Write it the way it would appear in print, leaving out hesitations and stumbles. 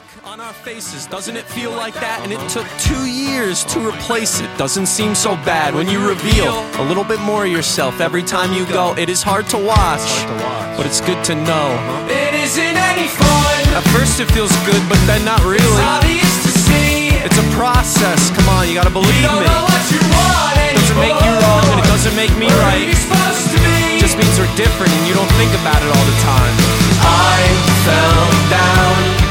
On our faces, doesn't it feel like that? And it took 2 years to replace it. Doesn't seem so bad when you reveal a little bit more of yourself every time you go. It is hard to watch, but it's good to know. It isn't any fun. At first it feels good, but then not really. It's obvious to see. It's a process, come on, you gotta believe You don't me. know what you want It doesn't make you wrong and it doesn't make me Where right. you're supposed to be. Just means we're different and you don't think about it all the time. I fell down